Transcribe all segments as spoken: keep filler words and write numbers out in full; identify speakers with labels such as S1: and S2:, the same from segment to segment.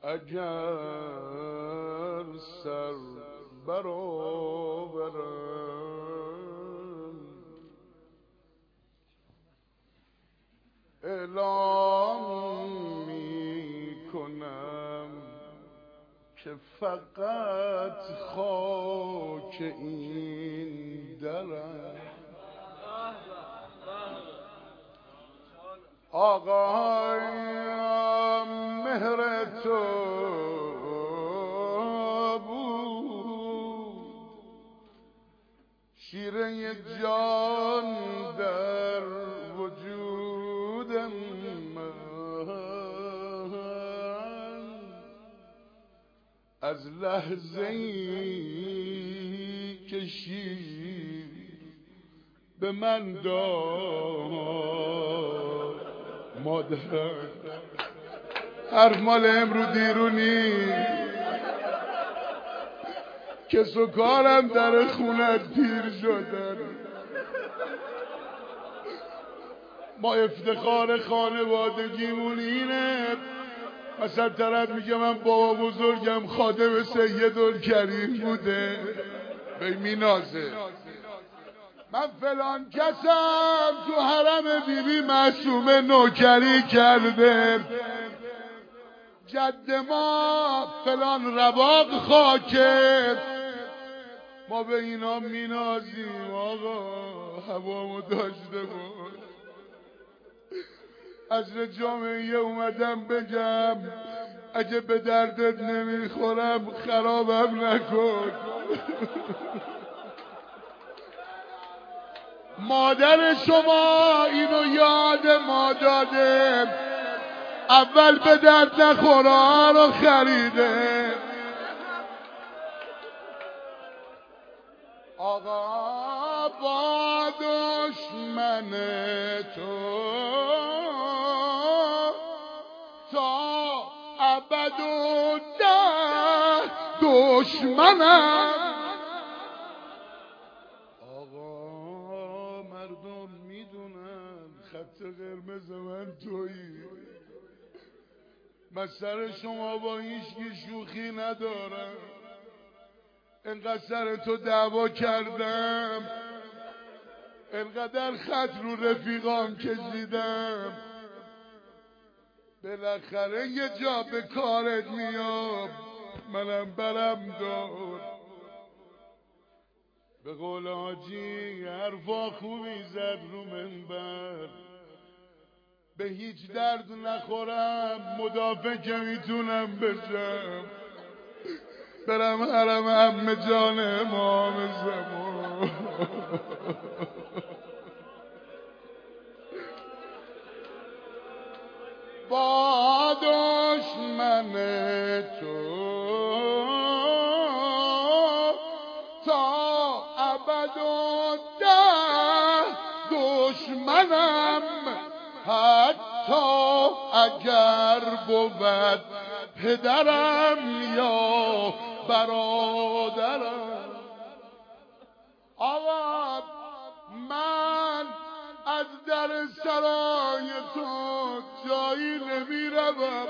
S1: اگر سر برآورم اعلام می کنم که فقط خاک این درم آقای مهر تو بود شیره جان در وجودم من از لحظه‌ای که شیر به من داد مادرم حرف مال امرو دیرونی که سکارم در خونت پیر شدن ما افتخار خانوادگیمون اینه مثلا طرف میگه من بابا بزرگم خادم سیدالکریم بوده به مینازه من فلان کسم تو حرم بیبی معصومه نوکری کرده جد ما فلان رباب خاکه ما به اینا مینازیم آقا هوامو داشته بود از جامعه اومدم بگم اگه به دردت نمیخورم خرابم نکن مادر شما اینو یاد ما داده اول به درد نخورا رو خریده آقا با دشمن تو تا ابد و ده دشمنم آقا مردم میدونن خط قرمز من تویی من سر شما با هیچکی شوخی ندارم انقدر سر تو دعوا کردم انقدر خط رو رفیقام کشیدم بالاخره یه جا به کارت میام منم برم دار به قول حاجی حرفا خوبی زد رو منبر به هیچ درد نخورم مدافع که میتونم بشم برم حرم عمه جان امام زمان با دشمن تو تا ابد و ده دشمنم حتی اگر بود پدرم یا برادرم آقا من از در سرای تو جایی نمی روم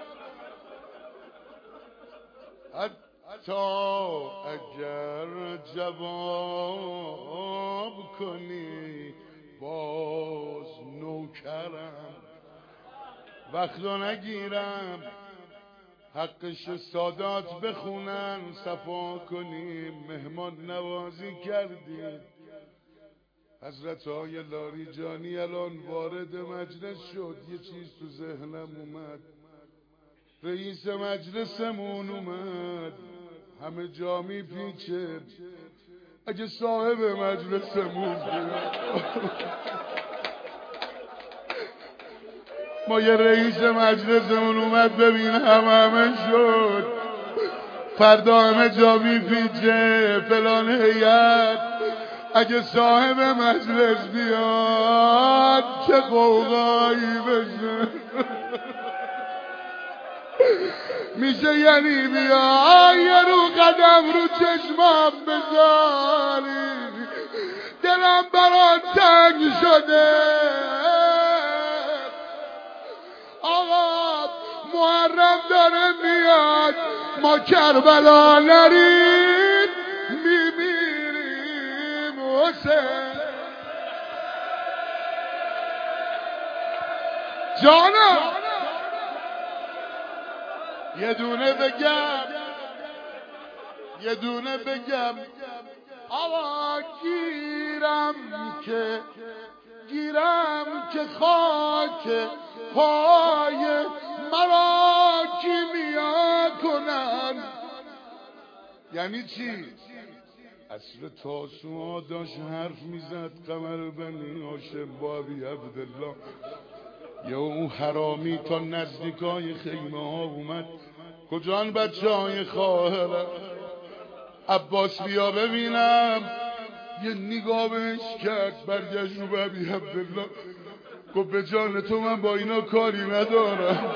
S1: حتی اگر جواب کنی باز نوکرم وقتا نگیرم حقش سادات بخونن صفا کنیم مهمان نوازی کردیم حضرت های لاریجانی الان وارد مجلس شد یه چیز تو ذهنم اومد رئیس مجلسمون اومد همه جا میپیچه اگه صاحب مجلسمون بیاد ما یه رئیس مجلسمون اومد ببین همه همه شد فردا همه جا میپیچه فلان هیئت اگه صاحب مجلس بیاد چه قوقایی بشه میشه یعنی بیا یه رو قدم رو چشمام بذاری دلم برات تنگ شده آقا محرم داره میاد ما کربلا نرید میمیریم حسین. جانم یه دونه بگم یه دونه بگم آقا گیرم که گیرم که خاک پای مرا کیمیا کنن. یعنی چی؟ اصل تاسوعا داشت حرف میزد قمر بنی هاشم با ابی عبدالله. یا اون حرامی تا نزدیکای خیمه ها اومد کجان بچه های خواهرم عباس بیا ببینم. یه نگاه بهش کرد برگشت رو به ابی عبدالله گفت به جان تو من با اینا کاری ندارم.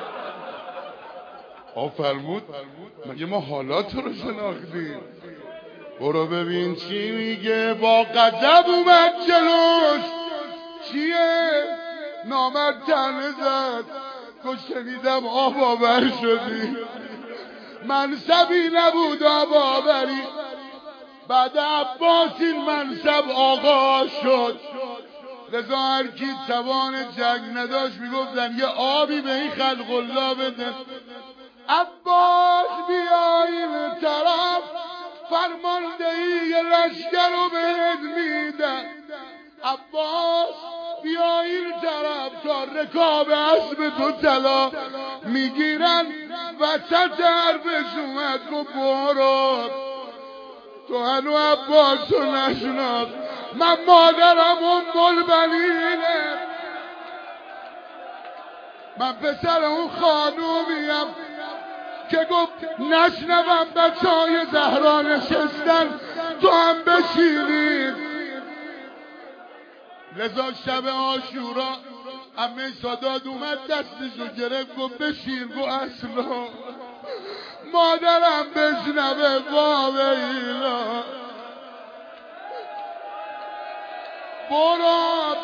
S1: آ فرمود مگه ما حالات رو شناختیم؟ برو ببین چی میگه. با غضب اومد جلوش چیه؟ نامرد تنه زد گفت شنیدم آب آور شدی. منصبی نبود آب آوری. بعد عباس این منصب آغاز شد. لذا هر کی توان جنگ نداشت میگفتن یه آبی به این خلق الله بده. عباس بیا این طرف فرماندهی لشکر رو بهت میدن. عباس بیا این طرف تا رکاب اسب تو طلا میگیرن. وسط حرفش اومد گفت برو تو هنو عباس رو نشناخت. من مادرم ام البنینه. من پسر اون خانومیم که گفت نشنوم بچه های زهرا نشستن تو هم بشینید. لذا شب عاشورا عمه سادات اومد دستشو گرفت گفت بشین. گفت اصلا مادرم بشنوه واویلا. برو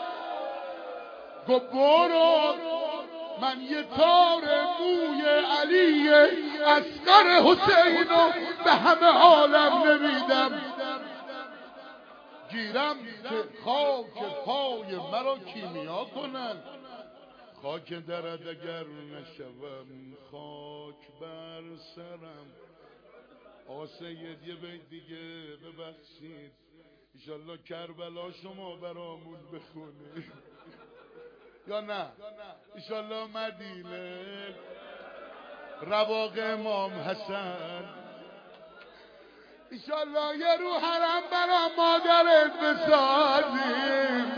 S1: گفت برو من یه تار موی علی اصغر حسینو به همه عالم نمیدم. گیرم که خاک پای مرا کیمیا کنن. خاک درد اگر نشوم خاک بر سرم. آقا سید یه بیت دیگه ببخشید ایشالله کربلا شما برامون بخونید یا نه ایشالله مدینه رواق امام حسن. ایشالله یه رو حرم برا مادرت بسازیم.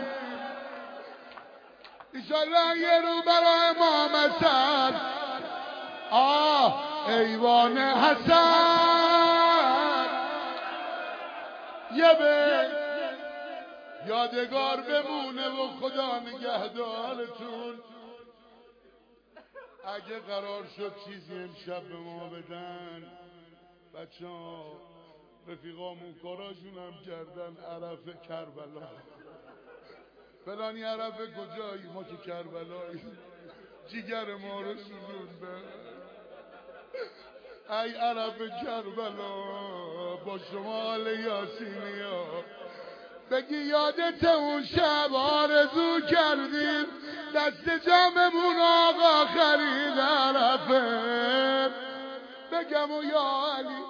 S1: ایشالله یه رو برا امام حسن. آه ایوان حسن یه به یادگار بمونه و خدا نگهدارتون. اگه قرار شد چیزی امشب به ما بدن بچه ها رفیقامون کاراشون هم کردن. عرفه کربلا فلانی عرفه کجایی؟ ما که کربلایی جیگر ما رو سوزونده. ای عرفه کربلا با شما آل یاسینی ها بگی یادت اون شب آرزو کردیم دست جمعمون آقا خرید عرفه. بگم و یا علی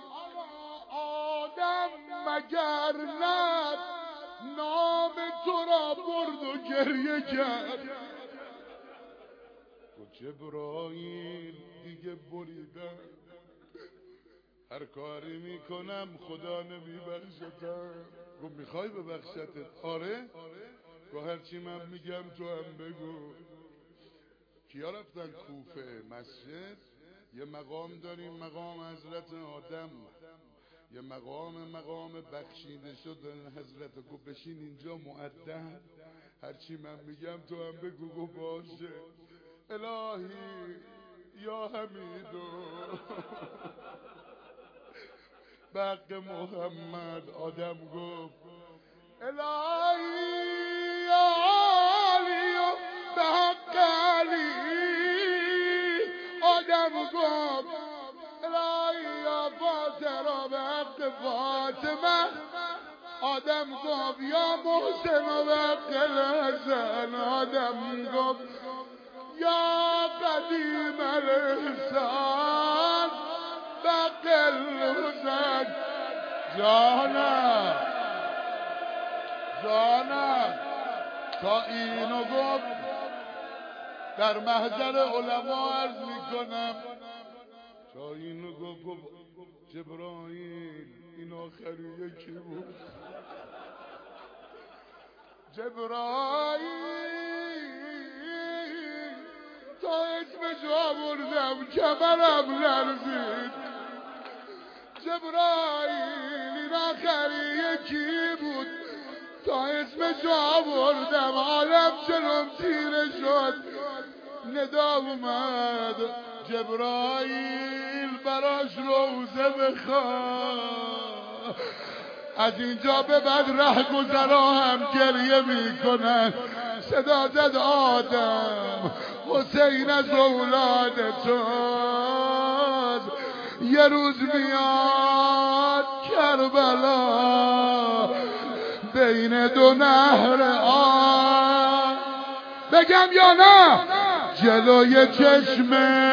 S1: آدم مگر نه نام تو را برد و گریه کرد. گفت جبرائیل دیگه بریدم هر کاری میکنم خدا نمیبخشتم. گفت میخوای ببخشتت؟ آره؟ گفت هرچی من میگم تو هم بگو. کیا رفتن کوفه مسجد؟ یه مقام داریم مقام حضرت آدم. یه مقام مقام بخشیده شدن حضرت. گفت بشین اینجا مؤدب هرچی من میگم تو هم بگو. گفت باشه. الهی یا حمیدو به حق محمد آدم گفت الهی یا علی به حق علی. آدم گفت خاطر به حق فاطمه آدم گفت یا محسن و به حق الحسن آدم گفت یا قدیم الحسان به حق الحسن جانم جانم تا اینو گفت در محضر علما عرض میکنم تا اینو گفت گفت جبرائیل این آخری یکی بود جبرائیل تا اسمشو آوردم کمرم لرزید جبرائیل این آخری یکی بود تا اسمشو آوردم عالم چنم تیره شد ندا اومد جبرائیل براش روزه بخواه از اینجا به بعد ره گذرا هم گریه میکنن صدا زد آدم حسین از اولاد توست یه روز میاد کربلا بین دو نهر آب بگم یا نه جلوی چشم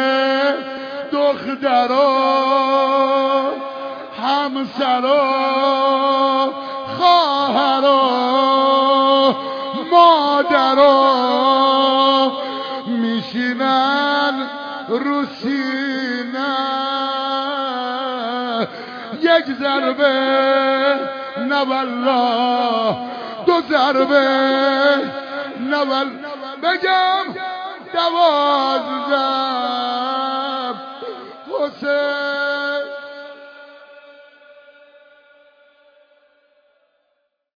S1: دخترا همسرا خواهرا مادرا میشینن رو سینه یک ضربه نه والله دو ضربه نه والله بگم دوازده حسین